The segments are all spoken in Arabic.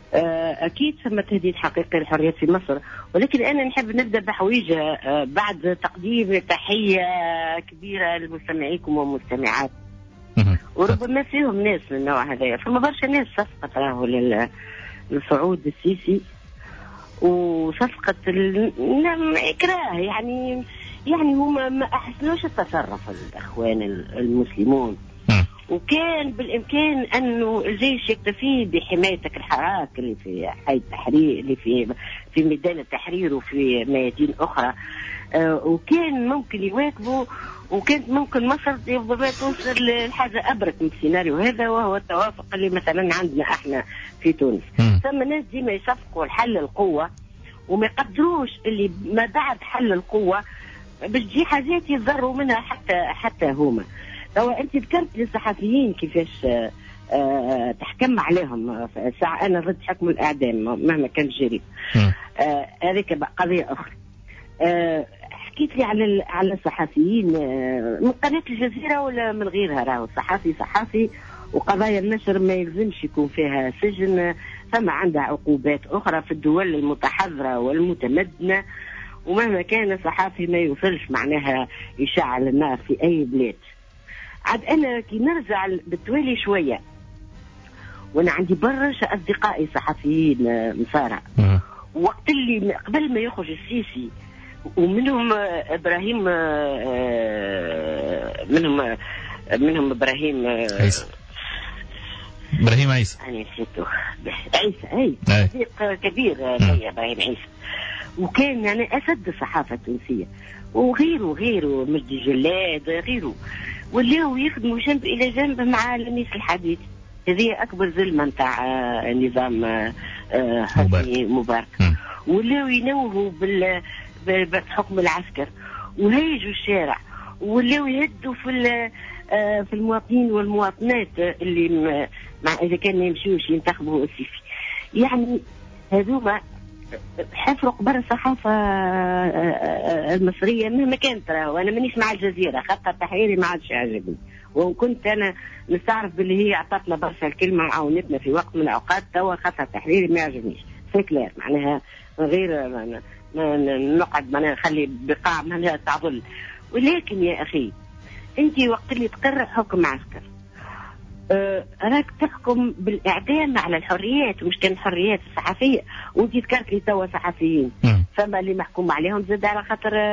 أكيد ثم تهديد حقيقي للحريات في مصر، ولكن أنا نحب نبدأ بحويجة بعد تقديم تحية كبيرة لمستمعيكم ومستمعات، وربما فيهم ناس من النوع هذا. فما برشا ناس صفقت راهو للصعود السيسي وصفقة إكراه، يعني هما ما أحسنوش التصرف الأخوان المسلمون، وكان بالإمكان أنه الجيش يكتفي بحمايتك الحراك اللي في حي التحرير، اللي في ميدان التحرير وفي ميادين أخرى، وكان ممكن يواكبوا، وكانت ممكن مصر توصل لحاجة أبرك من السيناريو هذا، وهو التوافق اللي مثلا عندنا احنا في تونس. ثم ناس ديما يصفقوا الحل القوة وما يقدروش اللي ما بعد حل القوة بتجي حاجات يتضروا منها حتى هما. لو انت ذكرت للصحفيين كيفاش تحكم عليهم ساعة، انا ضد حكم الاعدام مهما كان جريمة، هذيك قضية اخرى. حكيت لي على الصحفيين من قناة الجزيرة ولا من غيرها، راهو صحفي وقضايا النشر ما يلزمش يكون فيها سجن، فما عندها عقوبات أخرى في الدول المتحضرة والمتمدنة، ومهما كان الصحافي ما يوصلش معناها يشعل النار في أي بلاد. عاد أنا كي نرجع بالتوالي شوية، وأنا عندي برشا أصدقائي صحفيين مصارع، وقت اللي قبل ما يخرج السيسي ومنهم إبراهيم منهم إبراهيم عيسى أنا نسيته، عيسى صديق كبير لي إبراهيم عيسى، وكان يعني أسد الصحافة التونسية، وغيره مجدي جلاد غيره، واللي يخدموا جنب إلى جنب مع لميس الحديد. هذه أكبر ظلمة نتاع نظام حسني مبارك، واللي ينوهوا بالحكم العسكر وهيجوا الشارع، واللي يهدوا في المواطنين والمواطنات اللي إذا كان ما يمشيوش ينتخبوا السيسي. يعني هذوما حفروا قبر الصحافة المصرية مهما كانت. وأنا مانيش مع الجزيرة، خاطر تحريري ما عادش يعجبني، وكنت أنا نستعرف باللي هي أعطتنا برشا الكلمة وعاونتنا في وقت من الأوقات، توا خاطر تحريري ما يعجبنيش سيكلير، معناها غير نقعد معناها نخلي بقاع معناها تعضل. ولكن يا أخي أنت وقت اللي تقرر حكم عسكر راك تحكم بالإعدام على الحريات، مش كان الحريات الصحفية. وانت ذكرت لي توا صحفيين فما اللي محكوم عليهم زاد على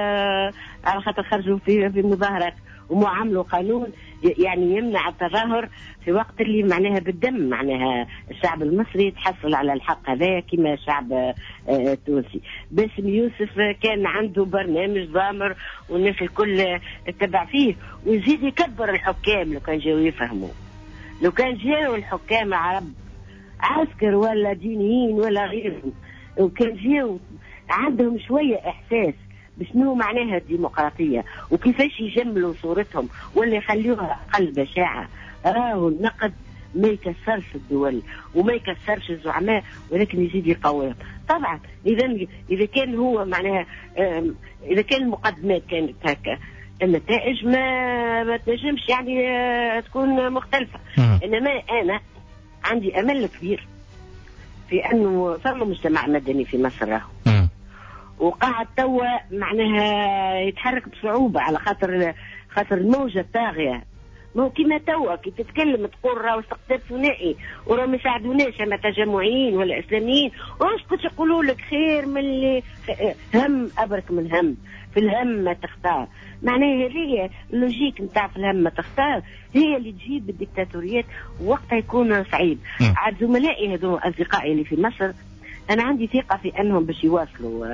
خاطر خرجوا في مظاهرات ومعاملوا قانون يعني يمنع التظاهر في وقت اللي معناها بالدم، معناها الشعب المصري تحصل على الحق هذا كما الشعب التونسي. باسم يوسف كان عنده برنامج ضامر والناس الكل اتبع فيه، ويزيد يكبر الحكام لو كان جاوا يفهموا، لو كان جاوا الحكام عرب عسكر ولا دينيين ولا غيرهم، لو كان جاوا عندهم شوية إحساس بشنو معناها الديمقراطية وكيفاش يجملوا صورتهم ولا يخليوها أقل بشاعة، راهو النقد ما يكسرش الدول وما يكسرش الزعماء، ولكن يزيد يقويهم. طبعا إذا كان هو معناها إذا كان المقدمات كانت هكا النتائج ما تنجمش يعني تكون مختلفة. إنما أنا عندي أمل كبير في أنه فما مجتمع مدني في مصر راهو وقاعد توا معناها يتحرك بصعوبة على خاطر الموجة الطاغية. مو كيما توا كي تتكلم تقول راهو استقطاب ثنائي وراهم ما يساعدوناش اما تجمعيين ولا اسلاميين، واسكت يقولوا لك خير من اللي هم ابرك من هم، في الهم ما تختار. معناها هي اللوجيك نتاع في الهم ما تختار هي اللي تجيب الدكتاتوريات ووقتها يكون صعيب. عاد زملائي هذو اصدقائي اللي في مصر انا عندي ثقة في انهم باش يواصلوا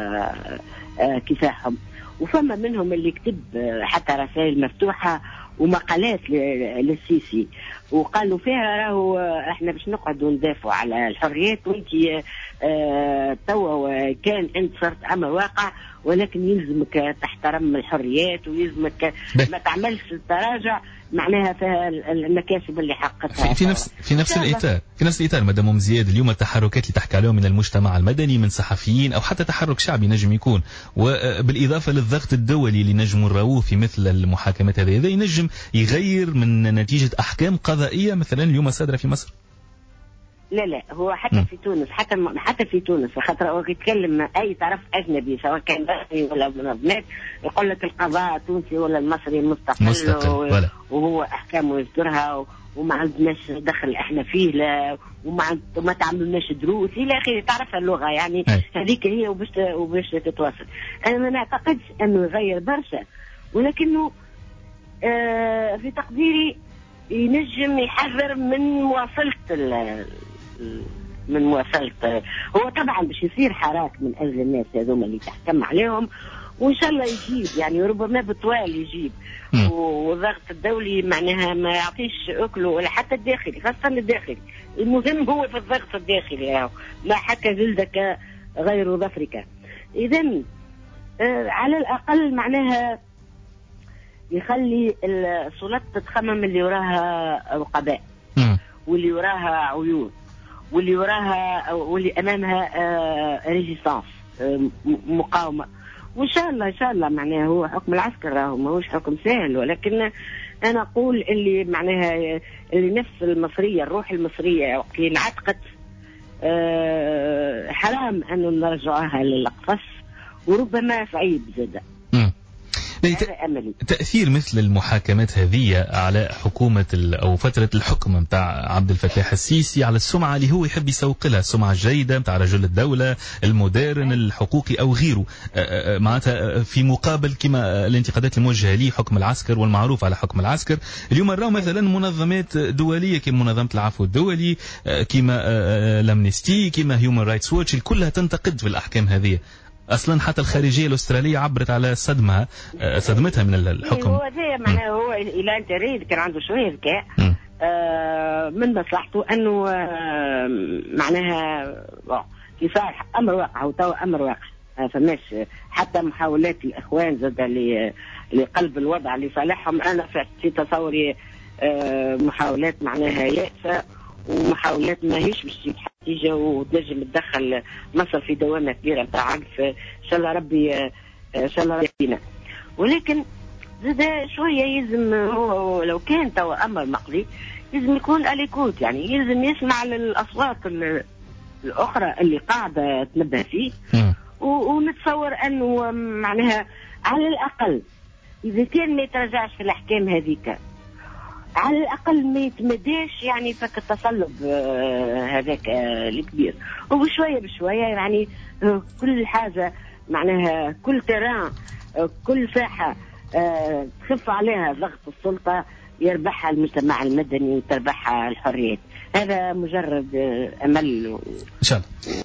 كفاحهم، وفما منهم اللي كتب حتى رسائل مفتوحة ومقالات للسيسي وقالوا فيها راهو احنا باش نقعدوا ندافعوا على الحريات، وانت توا كان انت صرت امر واقع، ولكن يلزمك تحترم الحريات ويلزمك ما تعملش التراجع معناها فيها المكاسب اللي حققتها في نفس الاطار مدام زياد. اليوم التحركات اللي تحكي عليهم من المجتمع المدني من صحفيين او حتى تحرك شعبي نجم يكون، وبالاضافه للضغط الدولي اللي نجم نراوه في مثل المحاكمات هذا ينجم يغير من نتيجه احكام قضائيه مثلا اليوم صادره في مصر. لا هو حتى في تونس، حتى في تونس، خاطر هو يتكلم اي طرف اجنبي سواء كان بحري ولا منظمات يقول لك القضاء التونسي ولا المصري مستقل وهو احكامه يصدرها وما عندناش دخل احنا فيه، لا وما تعملناش دروس الى اخره. تعرف اللغه يعني هذيك هي وباش تتواصل. انا ما نعتقدش انه يغير برشا، ولكنه في تقديري ينجم يحذر من مواصلة هو طبعا باش يصير حراك من اجل الناس هذوما اللي تحكم عليهم، وان شاء الله يجيب يعني ربما بطوال يجيب. والضغط الدولي معناها ما يعطيش اكله ولا حتى الداخلي، خاصة الداخلي المهم هو في الضغط الداخلي يعني لا حكى جلدك غير ظفرك. اذا على الاقل معناها يخلي السلطات تتخمم اللي وراها رقباء واللي وراها عيون واللي امامها ريزيستانس مقاومه. وان شاء الله معناها هو حكم العسكر راهو ماهوش حكم سهل، ولكن انا اقول اللي معناها اللي نفس المصريه الروح المصريه وقت اللي انعتقت حرام انه نرجعها للقفص، وربما صعيب زاد. تأثير مثل المحاكمات هذه على حكومة أو فترة الحكم متاع عبد الفتاح السيسي على السمعة اللي هو يحب يسوق لها، السمعة الجيدة متاع رجل الدولة المدارن الحقوقي أو غيره، معناتها في مقابل كما الانتقادات الموجهة ليه حكم العسكر والمعروف على حكم العسكر. اليوم نراو مثلا منظمات دولية كما منظمة العفو الدولي، كما الامنستي، كما هيومن رايتس ووتش، كلها تنتقد في الأحكام هذه. اصلا حتى الخارجيه الاستراليه عبرت على صدمتها من الحكم. هو زي معناه هو الى انت ريد كان عنده شويه ذكاء من مصلحته انه معناها كفاح امر واقع وتوا امر واقع. فماش حتى محاولات الاخوان زاد لقلب الوضع لصالحهم. انا في تصوري محاولات معناها يائسه ومحاولات ما هيش باش تجيب نتيجه وتنجم تدخل مصر في دوامه كبيره نتاع عنف. ان شاء الله ربي يهدينا. ولكن زاد شويه يلزم هو لو كان توا امر مقضي لازم يكون اليكوت، يعني يلزم يسمع للاصوات الاخرى اللي قاعده تنبه فيه. ونتصور انه معناها على الاقل اذا كان ما يتراجعش في الاحكام هذيك على الأقل ما يتمداش يعني فك التصلب هذاك الكبير، وبشوية بشوية يعني كل حاجة معناها كل تيران كل ساحة تخف عليها ضغط السلطة يربحها المجتمع المدني وتربحها الحريات. هذا مجرد أمل إن شاء الله.